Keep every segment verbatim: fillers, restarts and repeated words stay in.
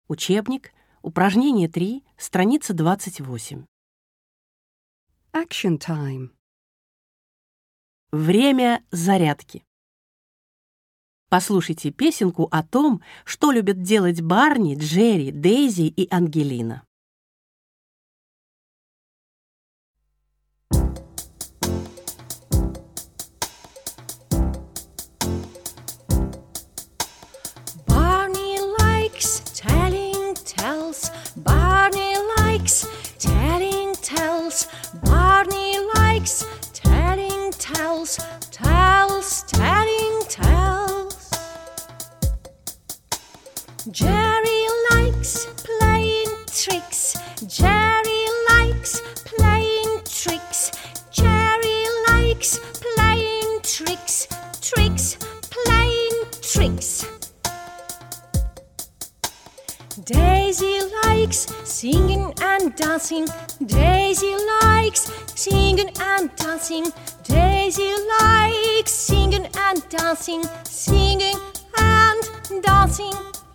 Учебник, упражнение три, страница двадцать восемь. Action time. Время зарядки. Послушайте песенку о том, что любят делать Барни, Джерри, Дейзи и Ангелина. Barney likes telling tales. Barney likes telling tales. Barney likes telling tales. Tales, telling tales. Jerry likes playing tricks. Jerry likes playing tricks. Jerry likes playing tricks. Tricks, playing tricks. Daisy likes singing and dancing. Daisy likes singing and dancing. Daisy likes singing and dancing. Singing and dancing.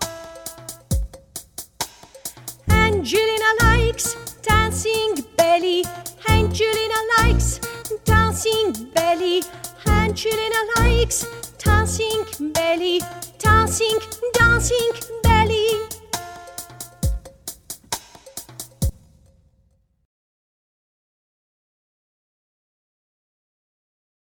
Angelina likes dancing belly. Angelina likes dancing belly. Angelina likes dancing belly. Dancing, dancing